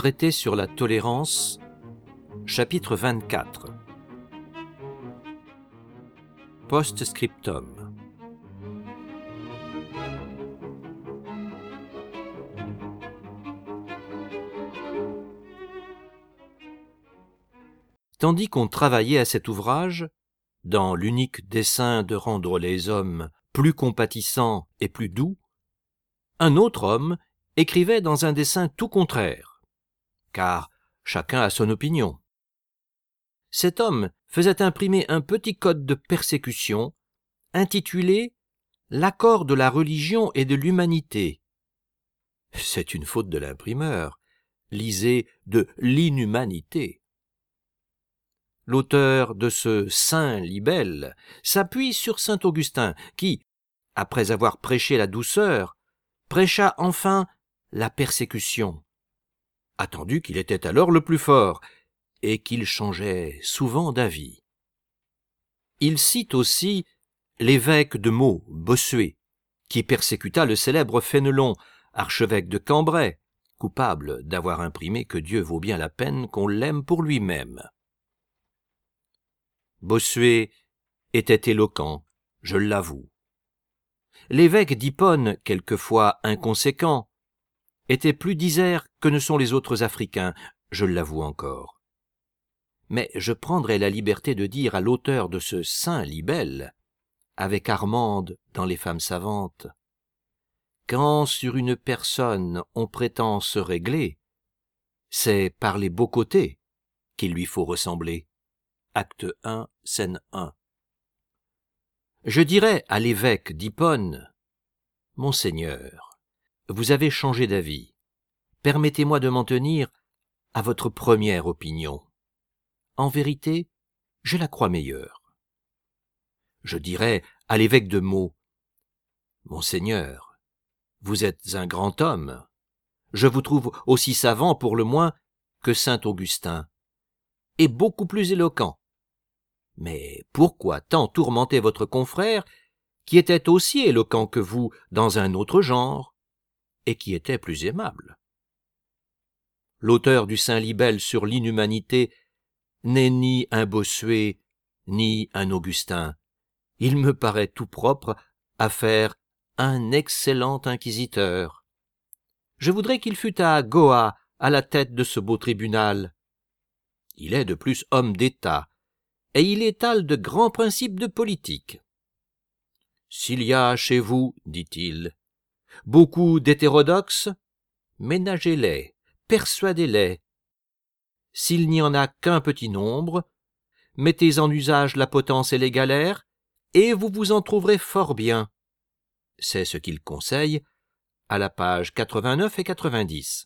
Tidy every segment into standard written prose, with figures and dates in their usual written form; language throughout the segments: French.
Traité sur la tolérance, chapitre 24. Post-scriptum. Tandis qu'on travaillait à cet ouvrage, dans l'unique dessein de rendre les hommes plus compatissants et plus doux, un autre homme écrivait dans un dessein tout contraire, car chacun a son opinion. Cet homme faisait imprimer un petit code de persécution intitulé « L'accord de la religion et de l'humanité ». C'est une faute de l'imprimeur. Lisez de l'inhumanité. L'auteur de ce saint libelle s'appuie sur saint Augustin qui, après avoir prêché la douceur, prêcha enfin la persécution, attendu qu'il était alors le plus fort et qu'il changeait souvent d'avis. Il cite aussi l'évêque de Meaux, Bossuet, qui persécuta le célèbre Fénelon, archevêque de Cambrai, coupable d'avoir imprimé que Dieu vaut bien la peine qu'on l'aime pour lui-même. Bossuet était éloquent, je l'avoue. L'évêque d'Hippone, quelquefois inconséquent, était plus disert que ne sont les autres Africains, je l'avoue encore. Mais je prendrai la liberté de dire à l'auteur de ce saint libelle, avec Armande dans Les femmes savantes, quand sur une personne on prétend se régler, c'est par les beaux côtés qu'il lui faut ressembler. Acte 1, scène 1. Je dirais à l'évêque d'Hippone, « Monseigneur, vous avez changé d'avis. Permettez-moi de m'en tenir à votre première opinion. En vérité, je la crois meilleure. » Je dirais à l'évêque de Meaux, « Monseigneur, vous êtes un grand homme. Je vous trouve aussi savant pour le moins que saint Augustin, et beaucoup plus éloquent. Mais pourquoi tant tourmenter votre confrère, qui était aussi éloquent que vous dans un autre genre, et qui était plus aimable? » L'auteur du saint libelle sur l'inhumanité n'est ni un Bossuet, ni un Augustin. Il me paraît tout propre à faire un excellent inquisiteur. Je voudrais qu'il fût à Goa, à la tête de ce beau tribunal. Il est de plus homme d'État, et il étale de grands principes de politique. S'il y a chez vous, dit-il, beaucoup d'hétérodoxes, ménagez-les, persuadez-les. S'il n'y en a qu'un petit nombre, mettez en usage la potence et les galères, et vous vous en trouverez fort bien. C'est ce qu'il conseille à la page 89 et 90.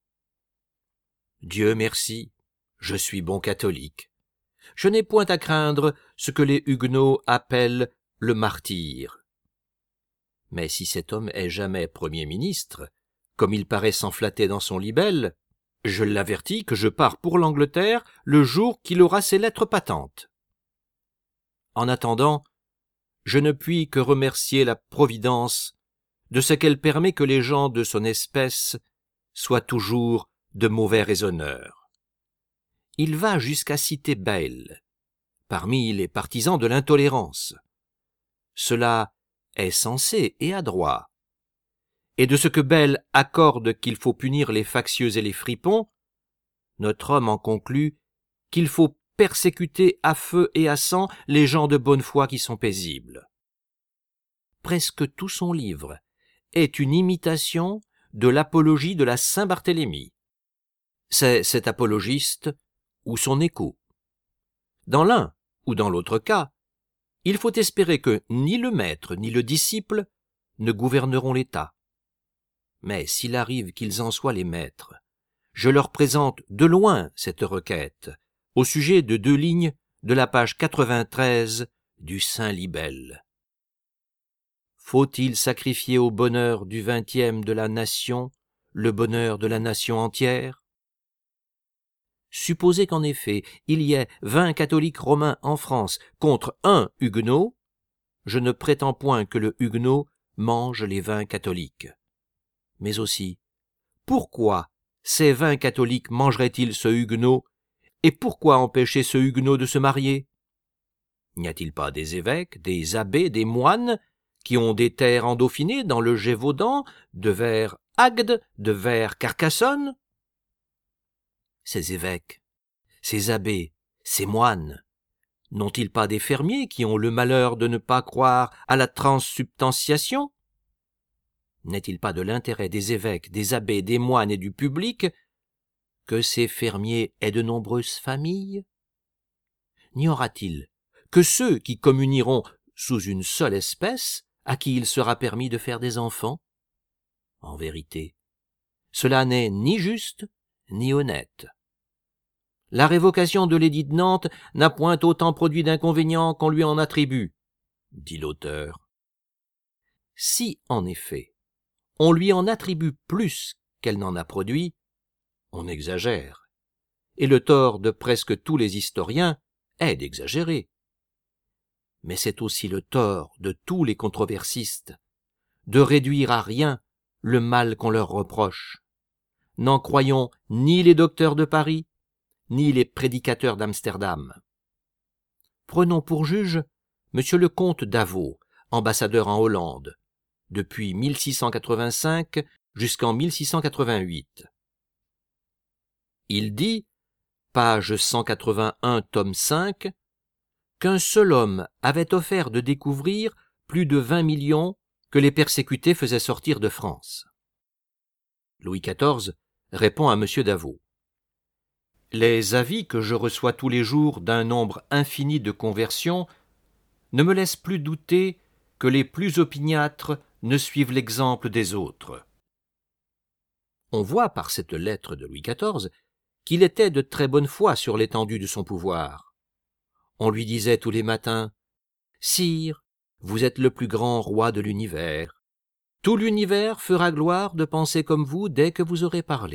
Dieu merci, je suis bon catholique. Je n'ai point à craindre ce que les Huguenots appellent le martyre. Mais si cet homme est jamais Premier ministre, comme il paraît s'en flatter dans son libelle, je l'avertis que je pars pour l'Angleterre le jour qu'il aura ses lettres patentes. En attendant, je ne puis que remercier la Providence de ce qu'elle permet que les gens de son espèce soient toujours de mauvais raisonneurs. Il va jusqu'à citer Bayle, parmi les partisans de l'intolérance. Cela est sensé et adroit. Et de ce que Bayle accorde qu'il faut punir les factieux et les fripons, notre homme en conclut qu'il faut persécuter à feu et à sang les gens de bonne foi qui sont paisibles. Presque tout son livre est une imitation de l'apologie de la Saint-Barthélemy. C'est cet apologiste ou son écho. Dans l'un ou dans l'autre cas, il faut espérer que ni le maître ni le disciple ne gouverneront l'État. Mais s'il arrive qu'ils en soient les maîtres, je leur présente de loin cette requête, au sujet de 2 lignes de la page 93 du saint libelle. Faut-il sacrifier au bonheur du 20e de la nation le bonheur de la nation entière? Supposez qu'en effet il y ait 20 catholiques romains en France contre 1 huguenot, je ne prétends point que le huguenot mange les 20 catholiques. Mais aussi, pourquoi ces 20 catholiques mangeraient-ils ce huguenot, et pourquoi empêcher ce huguenot de se marier? N'y a-t-il pas des évêques, des abbés, des moines qui ont des terres en Dauphiné, dans le Gévaudan, de vers Agde, de vers Carcassonne? Ces évêques, ces abbés, ces moines, n'ont-ils pas des fermiers qui ont le malheur de ne pas croire à la transsubstantiation? N'est-il pas de l'intérêt des évêques, des abbés, des moines et du public que ces fermiers aient de nombreuses familles? N'y aura-t-il que ceux qui communieront sous une seule espèce, à qui il sera permis de faire des enfants? En vérité, cela n'est ni juste ni honnête. La révocation de l'édit de Nantes n'a point autant produit d'inconvénients qu'on lui en attribue, dit l'auteur. Si, en effet, on lui en attribue plus qu'elle n'en a produit, on exagère, et le tort de presque tous les historiens est d'exagérer. Mais c'est aussi le tort de tous les controversistes de réduire à rien le mal qu'on leur reproche. N'en croyons ni les docteurs de Paris, ni les prédicateurs d'Amsterdam. Prenons pour juge M. le comte d'Avaux, ambassadeur en Hollande, depuis 1685 jusqu'en 1688. Il dit, page 181, tome 5, qu'un seul homme avait offert de découvrir plus de 20 millions que les persécutés faisaient sortir de France. Louis XIV répond à M. d'Avaux. Les avis que je reçois tous les jours d'un nombre infini de conversions ne me laissent plus douter que les plus opiniâtres ne suivent l'exemple des autres. On voit par cette lettre de Louis XIV qu'il était de très bonne foi sur l'étendue de son pouvoir. On lui disait tous les matins « Sire, vous êtes le plus grand roi de l'univers. Tout l'univers fera gloire de penser comme vous dès que vous aurez parlé. »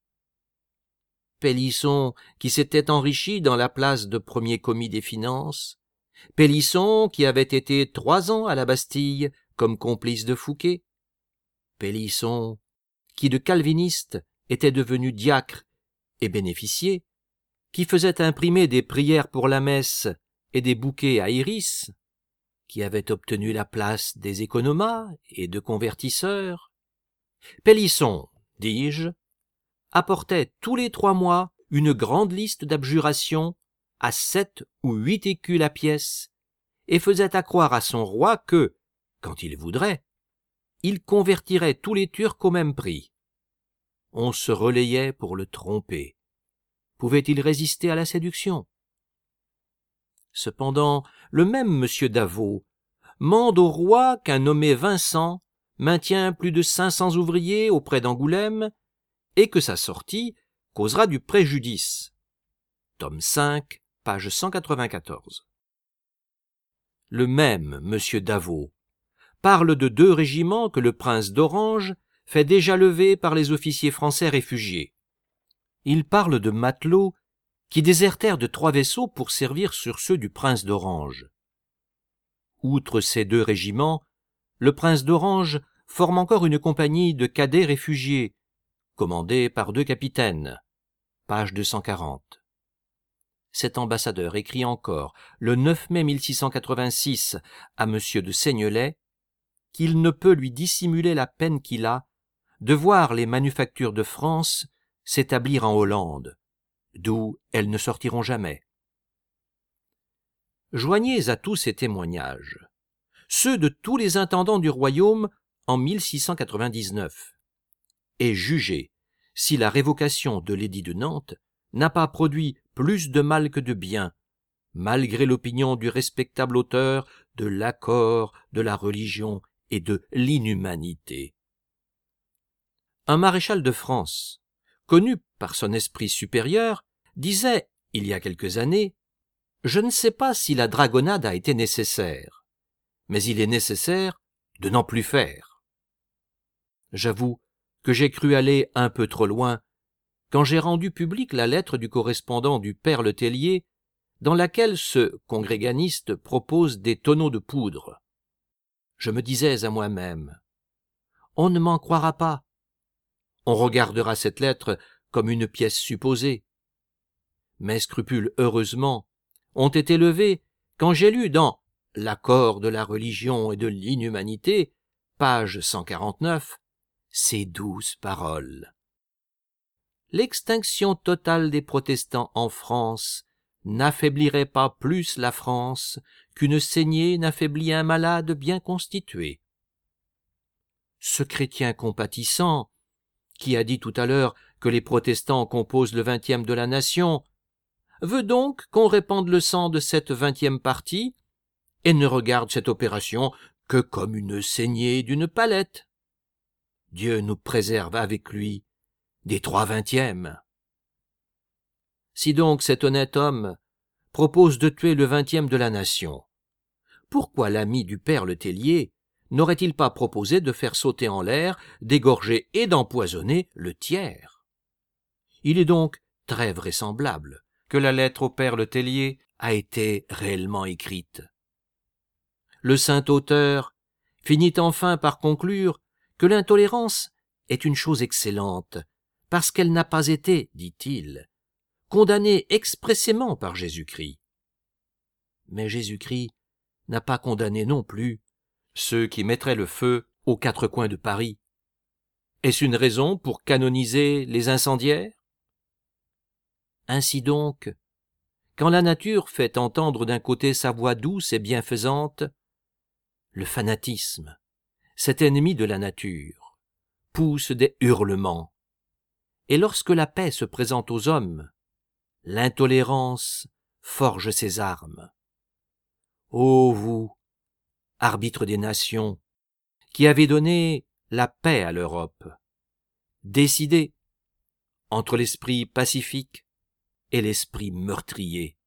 Pélisson, qui s'était enrichi dans la place de premier commis des finances, Pélisson, qui avait été 3 ans à la Bastille comme complice de Fouquet, Pélisson, qui de calviniste était devenu diacre et bénéficier, qui faisait imprimer des prières pour la messe et des bouquets à iris, qui avait obtenu la place des économas et de convertisseurs. Pélisson, dis-je, apportait tous les 3 mois une grande liste d'abjurations à 7 ou 8 écus la pièce et faisait accroire à son roi que, quand il voudrait, il convertirait tous les Turcs au même prix. On se relayait pour le tromper. Pouvait-il résister à la séduction? Cependant, le même M. d'Avaux mande au roi qu'un nommé Vincent maintient plus de 500 ouvriers auprès d'Angoulême et que sa sortie causera du préjudice. Tome 5, page 194. Le même M. d'Avaux parle de 2 régiments que le prince d'Orange fait déjà lever par les officiers français réfugiés. Il parle de matelots qui désertèrent de 3 vaisseaux pour servir sur ceux du prince d'Orange. Outre ces 2 régiments, le prince d'Orange forme encore une compagnie de cadets réfugiés, commandée par 2 capitaines. Page 240. Cet ambassadeur écrit encore, le 9 mai 1686, à M. de Seignelay, qu'il ne peut lui dissimuler la peine qu'il a de voir les manufactures de France s'établir en Hollande, d'où elles ne sortiront jamais. Joignez à tous ces témoignages ceux de tous les intendants du royaume en 1699, et jugez si la révocation de l'édit de Nantes n'a pas produit plus de mal que de bien, malgré l'opinion du respectable auteur de l'accord, de la religion et de l'inhumanité. Un maréchal de France, connu par son esprit supérieur, disait, il y a quelques années, « Je ne sais pas si la dragonnade a été nécessaire, mais il est nécessaire de n'en plus faire. » J'avoue que j'ai cru aller un peu trop loin quand j'ai rendu publique la lettre du correspondant du père Le Tellier, dans laquelle ce congréganiste propose des tonneaux de poudre. Je me disais à moi-même, on ne m'en croira pas. on regardera cette lettre comme une pièce supposée. Mes scrupules, heureusement, ont été levés quand j'ai lu dans « L'accord de la religion et de l'inhumanité », page 149, ces douces paroles. L'extinction totale des protestants en France n'affaiblirait pas plus la France qu'une saignée n'affaiblit un malade bien constitué. Ce chrétien compatissant, qui a dit tout à l'heure que les protestants composent le 20e de la nation, veut donc qu'on répande le sang de cette 20e partie et ne regarde cette opération que comme une saignée d'une palette. Dieu nous préserve avec lui des 3/20. Si donc cet honnête homme propose de tuer le 20e de la nation, pourquoi l'ami du père Le Tellier n'aurait-il pas proposé de faire sauter en l'air, d'égorger et d'empoisonner le tiers? Il est donc très vraisemblable que la lettre au père Le Tellier a été réellement écrite. Le saint auteur finit enfin par conclure que l'intolérance est une chose excellente, parce qu'elle n'a pas été, dit-il, condamnée expressément par Jésus-Christ. Mais Jésus-Christ n'a pas condamné non plus ceux qui mettraient le feu aux 4 coins de Paris. Est-ce une raison pour canoniser les incendiaires? Ainsi donc, quand la nature fait entendre d'un côté sa voix douce et bienfaisante, le fanatisme, cet ennemi de la nature, pousse des hurlements. Et lorsque la paix se présente aux hommes, l'intolérance forge ses armes. Ô vous, arbitres des nations, qui avez donné la paix à l'Europe, décidez entre l'esprit pacifique et l'esprit meurtrier.